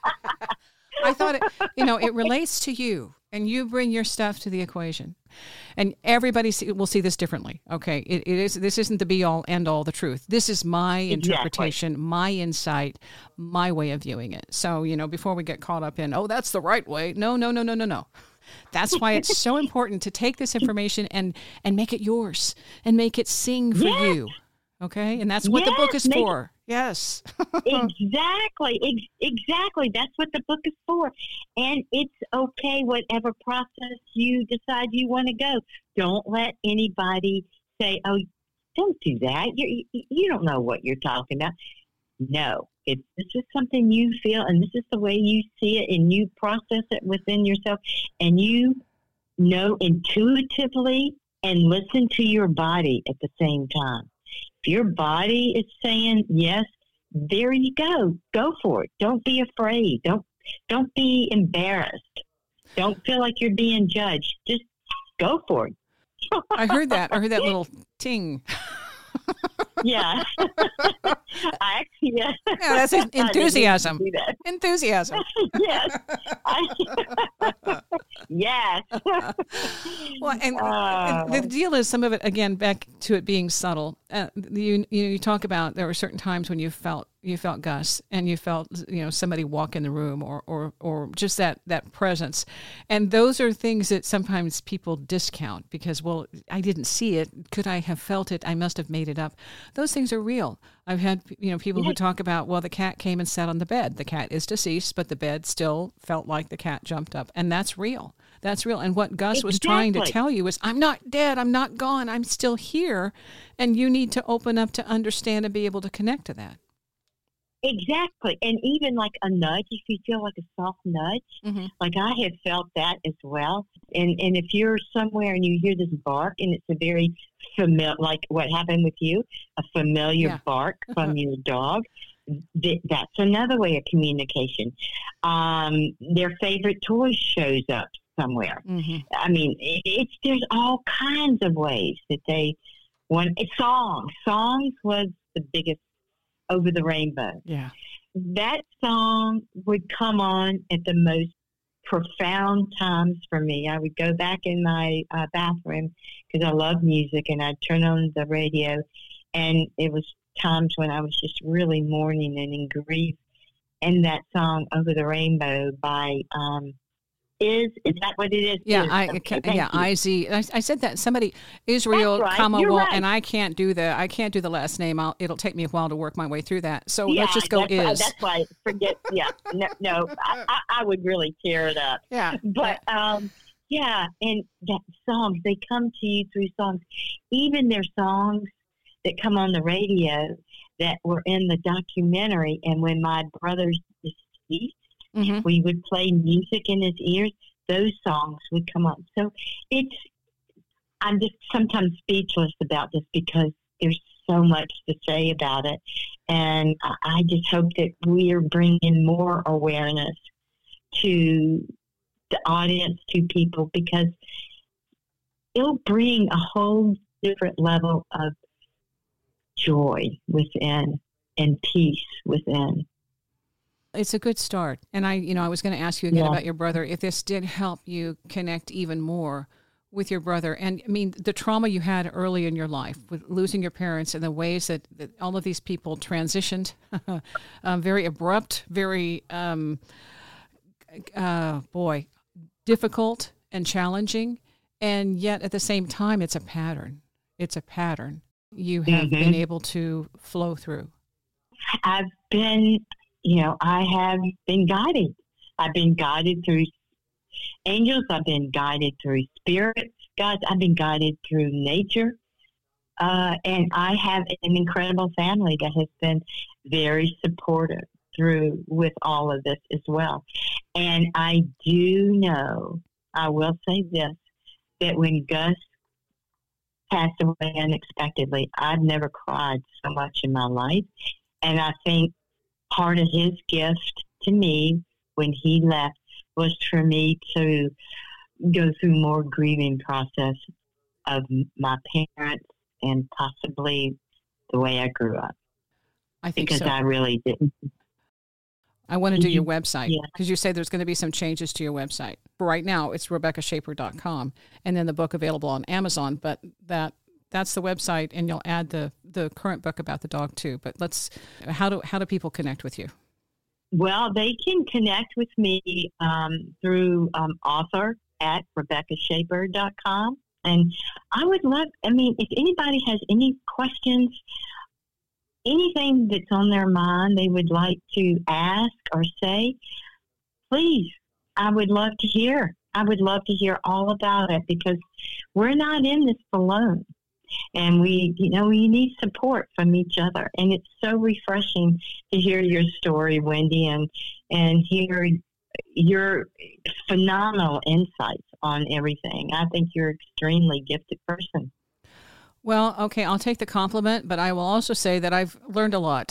I thought, it, you know, it relates to you, and you bring your stuff to the equation. And everybody see, will see this differently. Okay, it, it is. This isn't the be-all, end-all, the truth. This is my interpretation, exactly. my insight, my way of viewing it. So, you know, before we get caught up in, oh, that's the right way. No, no, no, no, no, no. That's why it's so important to take this information and, and make it yours and make it sing for yes. you. Okay, and that's what yes, the book is for. It, yes. exactly. Ex- exactly. That's what the book is for. And it's okay, whatever process you decide you want to go. Don't let anybody say, oh, don't do that. You, you don't know what you're talking about. No, it's this is something you feel, and this is the way you see it, and you process it within yourself, and you know intuitively and listen to your body at the same time. If your body is saying yes, there you go. Go for it. Don't be afraid. Don't don't be embarrassed. Don't feel like you're being judged. Just go for it. I heard that. I heard that little ting. Yeah. I actually, yeah. Yeah, that's enthusiasm. That. Enthusiasm. Yes. I, Yes. Well, and, uh, and the deal is some of it, again, back to it being subtle. Uh, you, you you talk about there were certain times when you felt you felt Gus and you felt, you know, somebody walk in the room or or or just that that presence. And those are things that sometimes people discount because, well, I didn't see it. Could I have felt it? I must have made it up. Those things are real. I've had, you know, people who talk about, well, the cat came and sat on the bed. The cat is deceased, but the bed still felt like the cat jumped up. And that's real. That's real. And what Gus exactly. was trying to tell you is, I'm not dead. I'm not gone. I'm still here. And you need to open up to understand and be able to connect to that. Exactly. And even like a nudge, if you feel like a soft nudge, mm-hmm. like I have felt that as well. And and if you're somewhere and you hear this bark and it's a very familiar, like what happened with you, a familiar yeah. bark from your dog, th- that's another way of communication. Um, their favorite toy shows up somewhere. Mm-hmm. I mean, it, it's there's all kinds of ways that they want. It's songs. Songs was the biggest. Over the Rainbow. Yeah. That song would come on at the most profound times for me. I would go back in my uh, bathroom because I love music and I'd turn on the radio and it was times when I was just really mourning and in grief. And that song Over the Rainbow by um, Is, is that what it is? Yeah, is. I okay, yeah, I Z. I, I said that somebody Israel, right. comma, You're well, right. and I can't do the I can't do the last name. I'll, it'll take me a while to work my way through that. So yeah, let's just go that's is. Why, that's why I forget. Yeah, no, no I, I, I would really tear it up. Yeah, but um, yeah, and that songs they come to you through songs. Even their songs that come on the radio that were in the documentary. And when my brother's deceased, mm-hmm. we would play music in his ears. Those songs would come up. So it's, I'm just sometimes speechless about this because there's so much to say about it. And I just hope that we're bringing more awareness to the audience, to people, because it'll bring a whole different level of joy within and peace within. It's a good start. And I, you know, I was going to ask you again yeah. about your brother, if this did help you connect even more with your brother. And I mean, the trauma you had early in your life with losing your parents and the ways that, that all of these people transitioned, um, very abrupt, very, um, uh, boy, difficult and challenging. And yet at the same time, it's a pattern. It's a pattern you have mm-hmm. been able to flow through. I've been... You know, I have been guided. I've been guided through angels. I've been guided through spirits. God, I've been guided through nature. Uh, and I have an incredible family that has been very supportive through with all of this as well. And I do know, I will say this, that when Gus passed away unexpectedly, I've never cried so much in my life. And I think part of his gift to me when he left was for me to go through more grieving process of my parents and possibly the way I grew up. I think because so. I really didn't. I want to do your website because yeah. you say there's going to be some changes to your website. Right now, it's rebecca shaper dot com, and then the book available on Amazon. But that that's the website, and you'll add the, the current book about the dog too. But let's how do how do people connect with you? Well, they can connect with me um, through um, author at rebecca shaper dot com, and I would love. I mean, if anybody has any questions, anything that's on their mind they would like to ask or say, please, I would love to hear. I would love to hear all about it because we're not in this alone. And we, you know, we need support from each other. And it's so refreshing to hear your story, Wendy, and, and hear your phenomenal insights on everything. I think you're an extremely gifted person. Well, okay, I'll take the compliment, but I will also say that I've learned a lot.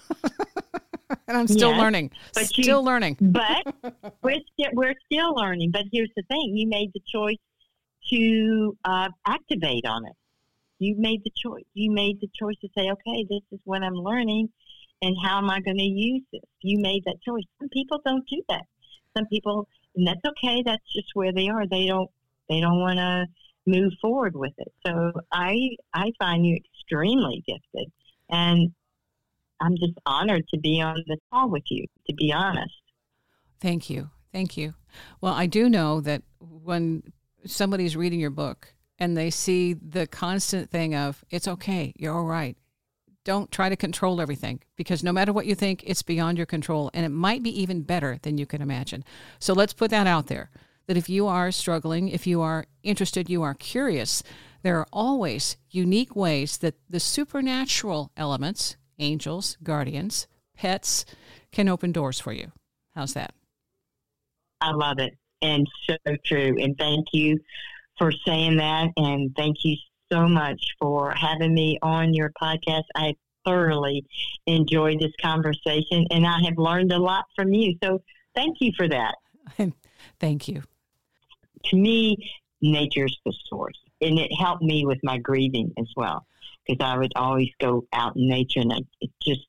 And I'm still yes, learning, but still you, learning. But we're, st- we're still learning. But here's the thing. You made the choice to uh, activate on it. You made the choice. You made the choice to say, okay, this is what I'm learning, and how am I going to use this? You made that choice. Some people don't do that. Some people and that's okay. That's just where they are. They don't they don't want to move forward with it. So I I find you extremely gifted, and I'm just honored to be on the call with you, to be honest. Thank you. Thank you. Well, I do know that when somebody's reading your book and they see the constant thing of, it's okay, you're all right. Don't try to control everything, because no matter what you think, it's beyond your control, and it might be even better than you can imagine. So let's put that out there, that if you are struggling, if you are interested, you are curious, there are always unique ways that the supernatural elements, angels, guardians, pets, can open doors for you. How's that? I love it, and so true. And thank you for saying that, and thank you so much for having me on your podcast. I thoroughly enjoyed this conversation, and I have learned a lot from you. So thank you for that. Thank you. To me, nature's the source, and it helped me with my grieving as well, because I would always go out in nature, and I, it just,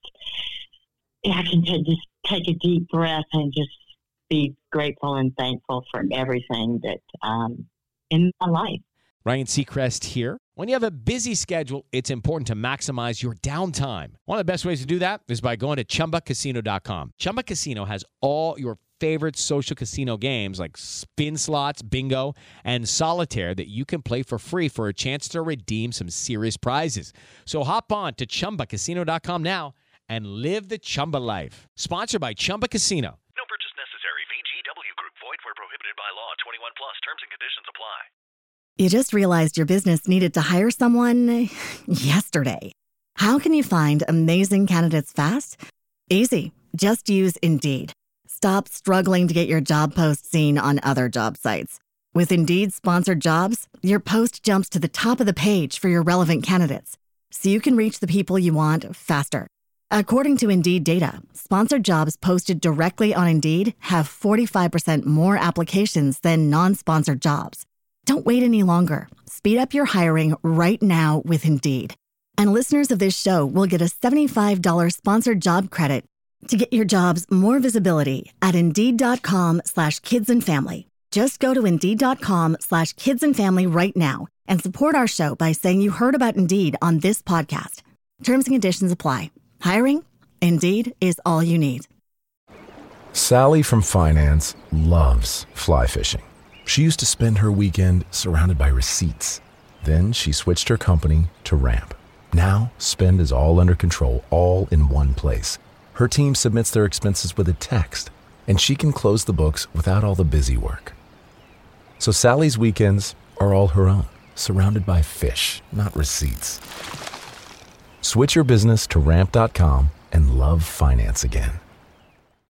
I can t- just take a deep breath and just be grateful and thankful for everything that um, in my life. Ryan Seacrest here. When you have a busy schedule, it's important to maximize your downtime. One of the best ways to do that is by going to Chumba Casino dot com. Chumba Casino has all your favorite social casino games like spin slots, bingo, and solitaire that you can play for free for a chance to redeem some serious prizes. So hop on to Chumba Casino dot com now and live the Chumba life. Sponsored by Chumba Casino. No purchase necessary. V G W Group. Void where prohibited by law. twenty-one plus. Terms and conditions apply. You just realized your business needed to hire someone yesterday. How can you find amazing candidates fast? Easy. Just use Indeed. Stop struggling to get your job post seen on other job sites. With Indeed sponsored jobs, your post jumps to the top of the page for your relevant candidates, so you can reach the people you want faster. According to Indeed data, sponsored jobs posted directly on Indeed have forty-five percent more applications than non-sponsored jobs. Don't wait any longer. Speed up your hiring right now with Indeed. And listeners of this show will get a seventy-five dollars sponsored job credit to get your jobs more visibility at Indeed.com slash kids and family. Just go to Indeed.com slash kids and family right now and support our show by saying you heard about Indeed on this podcast. Terms and conditions apply. Hiring? Indeed is all you need. Sally from finance loves fly fishing. She used to spend her weekend surrounded by receipts. Then she switched her company to Ramp. Now, spend is all under control, all in one place. Her team submits their expenses with a text, and she can close the books without all the busy work. So Sally's weekends are all her own, surrounded by fish, not receipts. Switch your business to ramp dot com and love finance again.